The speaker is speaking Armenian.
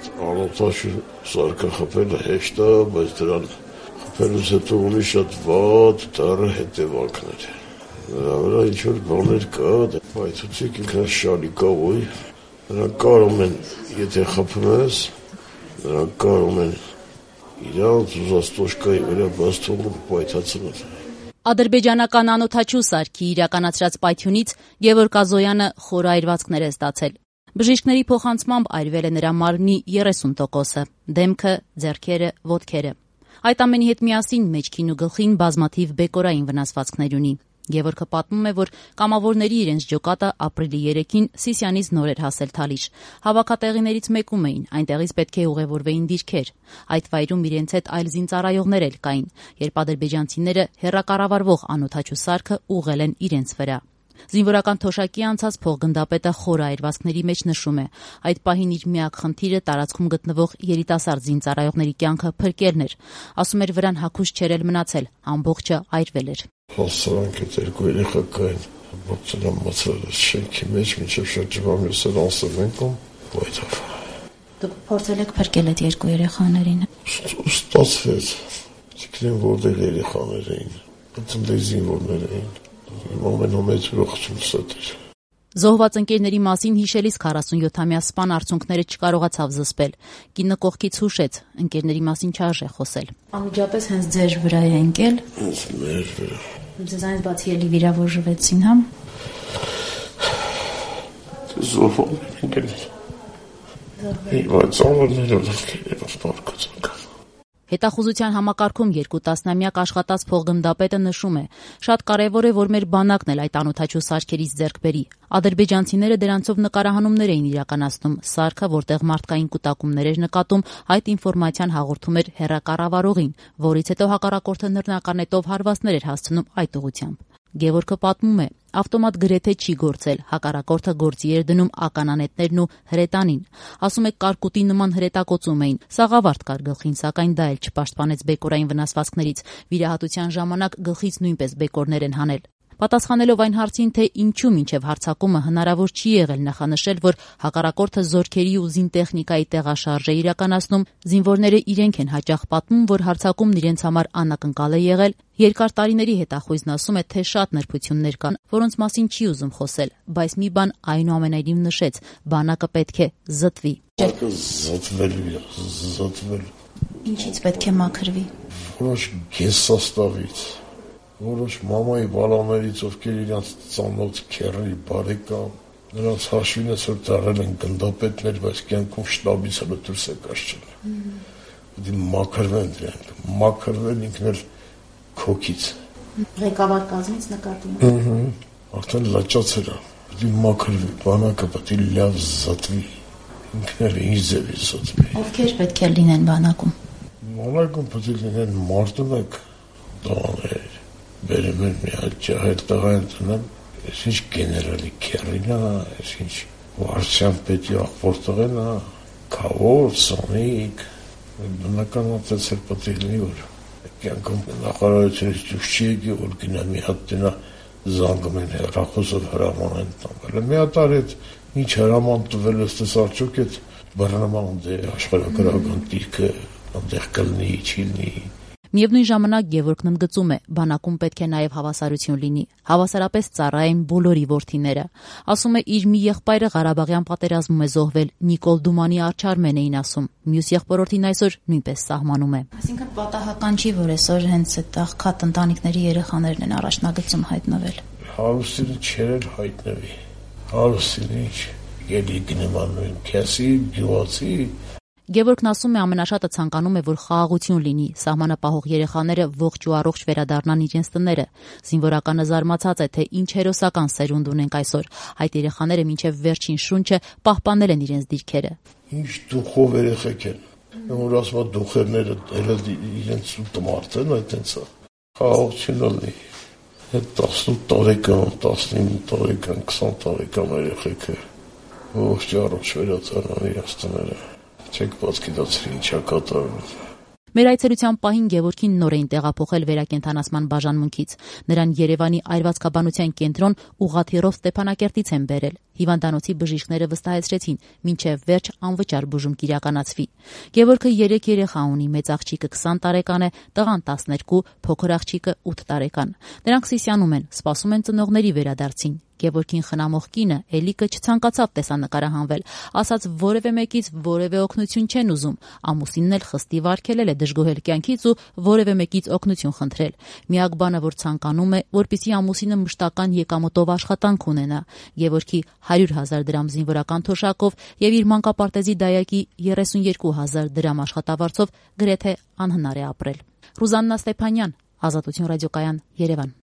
Անօթաչու սարքը խփելը հեշտ է, բայց դրան խփելուց հետո ունի շատ վատ դառը հետևանքներ։ Նրա վրա ինչ-որ բաներ կա, պայթուցիկ ինքնաշարի կա, նրանք կարող են, եթե խփում ես, նրանք կարող են իրանց ուզած տոշկայի վրա բաց թողնող պայթացնել։ Ադրբեջանական անօթաչու սարքի իրականացրած պայթյունից Գևորգ Ազոյանը խորը այրվածքներ է ստացել։ Բժիշկների փոխանցմամբ այրվել է նրա մարմնի 30%-ը, դեմքը, ձեռքերը, ոտքերը։ Այդ ամենի հետ միասին մեջքին ու գլխին բազմաթիվ բեկորային վնասվածքներ ունի։ Գևորգը պատմում է, որ կամավորների իրենց ջոկատը ապրիլի 3-ին Սիսյանից նոր էր հասել Թալիշ։ Հավաքատեղիներից մեկում էին, այնտեղից պետք է ուղևորվեին դիրքեր։ Այդ վայրում իրենց հետ այլ զինծառայողներ էլ կային, երբ ադրբեջանցիները հեռակառավարվող անօթաչու սարքը ուղղել են իրենց վրա։ Զինվորական թոշակի անցած փոխգնդապետը խորը այրվածքների մեջ նշում է. այդ պահին իր միակ խնդիրը տարածքում գտնվող երիտասարդ զինծառայողների կյանքը փրկելն էր։ Ասում էր, վրան հագուստ չէր էլ մնացել, ամբողջը այրվել էր։ Հասցրանք այդ երկու երեխա կային, բացել մացրել շենքի մեջ, մինչև շրջվամյուսը անցել ենք պայթավ։ Դուք փորձել եք փրկել այդ երկու երեխաներին։ Ստացվեց, չգիտեմ որտեղ երեխաներ էին, բացել զինվորներ էին։ Ամենամեծ ուրախությունս էր։ Զոհված ընկերների մասին հիշելիս 47-ամյա սպան արցունքները չկարողացավ զսպել։ Կինը կողքից հուշեց, ընկերների մասին չարժե խոսել։ Անմիջապես հենց ձեր վրա է ընկել։ Հենց մեր վրա։ Ձեզանից բացի էլի վիրավորվեցին, հա։ Զոհվել են ընկերներ։ Բայց ալերներով ընկերներով բարկացան։ Հետախուզության համակարգում 2 տասնամյակ աշխատած փոխգնդապետը նշում է. շատ կարևոր է, որ մեր բանակն էլ այդ անօթաչու սարքերից ձեռք բերի։ Ադրբեջանցիները դրանցով նկարահանումներ էին իրականացնում, սարքը, որտեղ մարդկային կուտակումներ էր նկատում, այդ ինֆորմացիան հաղորդում էր հեռակառավարողին, որից հետո հակառակորդը նռնականետով հարվածներ էր հասցնում այդ ուղղությամբ։ Գևորգը պատմում է, ավտոմատ գրեթե չի գործել, հակառակորդը գործի էր դնում ականանետներն ու հրետանին։ Ասում է, կարկուտի նման հրետակոծում էին, սաղավարտ կար գլխին, սակայն դա էլ չպաշտպանեց բեկորային վնասվածքներից, վիրահատության ժամանակ գլխից նույնպես բեկորներ են հանել։ Պատասխանելով այն հարցին, թե ինչու մինչև հարձակումը հնարավոր չի եղել նախանշել, որ հակառակորդը զորքերի ու զինտեխնիկայի տեղաշարժ է իրականացնում, զինվորները իրենք են հաճախ պատմում, որ հարձակումն իրենց համար անակնկալ է եղել։ Երկար տարիների հետախույզն ասում է, թե շատ նրբություններ կան, որոնց մասին չի ուզում խոսել, բայց մի բան այնուամենայնիվ նշեց՝ բանակը պետք է զտվի։ Զտվելու։ Ինչից պետք է մաքրվի։ Որոշ գեսաստավից, որոշ մամայի բալաներից, ովքեր իրանց ծանոթ քեռի բարեկամ, նրանց հաշվինս որ դարել են գնդապետներ, բայց կյանքում շտաբից հələ դուրս է կաշել։ Պետք է մաքրվեն դրանք, մաքրվեն ինքն էլ քոքից։ Ղեկավար կազմից նկատում եք։ Արդեն լաճացել է, պետք է մաքրվի, բանակը պետք է լավ զտվի, ինքն էլ ինչ ձևի զտվի։ Ովքեր պետք է լինեն բանակում։ Բանակում պետք է լինեն մարդունակ տղաներ, բերեմ են մի հատ ջահել տղա են տնեմ, ես ինչ գեներալի քեռին է, ես ինչ վարչյան պետի աղբոր տղեն է, քավոր, սոնիկ, բնական ատեցել պետք է լինի, որ կյանքում նախարարությունից դուք չի եկի, որ գնա մի հատ տնա զանգում են հեռախոսով հրաման են տանվել։ Մի հատ արդ ինչ հրաման տվել ես արդյոք այդ բռնման աշխարհագրական դիրքը այնտեղ կլինի, չի լինի։ Միևնույն ժամանակ Գևորգն ընդգծում է, բանակում պետք է նաև հավասարություն լինի, հավասարապես ծառայեն բոլորի որդիները։ Ասում է, իր մի եղբայրը Ղարաբաղյան պատերազմում է զոհվել, Նիկոլ Դումանի Արչարմեն էին ասում, մյուս եղբորորդին այսօր նույնպես սահմանում է։ Այսինքն պատահական չի, որ այսօր հենց այդ աղքատ ընտանիքների երեխաներն են առաջնագծում հայտնվել։ Հարուսինը չէր հայտնվի, հարուսինը ինչ, ելի գնեմանույն կեսի, գյուղացի։ Գևորգն ասում է, ամենաշատը ցանկանում է, որ խաղաղություն լինի, սահմանապահող երեխաները ողջ ու առողջ վերադառնան իրենց տները։ Զինվորականը զարմացած է, թե ինչ հերոսական սերունդ ունենք այսօր։ Այդ երեխաները մինչև վերջին շունչը պահպանել են իրենց դիրքերը։ Ինչ դուխով երեխեք են, որ ասում է դուխերները իրենց տմարդ են, այդտենց է։ Խաղաղություն լինի։ Այդ 18 տարեկան, 19 տարեկան, 20 տարեկան երեխեքը ողջ առողջ վերադառնան իրենց տները։ Չեք պատկերացրի ինչա կատարվում։ Մեր այցելության պահին Գևորգին նոր էին տեղափոխել վերակենդանացման բաժանմունքից։ Նրան Երևանի այրվածքաբանության կենտրոն ուղղաթիռով Ստեփանակերտից են բերել։ Հիվանդանոցի բժիշկները վստահեցրեցին, մինչև վերջ անվճար բուժում կիրականացվի։ Գևորգը 3 երեխա ունի, մեծ աղջիկը 20 տարեկան է, տղան 12, փոքր աղջիկը 8 տարեկան։ Նրանք Սիսիանում են, սպասում են ծնողների վերադարձին։ Գևորգին խնամող կինը Էլիկը չցանկացավ տեսանկարահանվել, ասաց որևէ մեկից որևէ օգնություն չեն ուզում, ամուսինն էլ խստի վարքելել է դժգոհել կյանքից ու որևէ մեկից օգնություն խնդրել։ Միակ բանը, որ ցանկանում է, որպեսզի ամուսինը մշտական եկամուտով աշխատանք ունենա։ Գևորգի 100,000 դրամ զինվորական թոշակով եւ իր մանկապարտեզի դայակի 32,000 դրամ աշխատավարձով գրեթե անհնար է ապրել։ Ռուզաննա Ստեփանյան, Ազատություն ռադիոկայան, Երևան։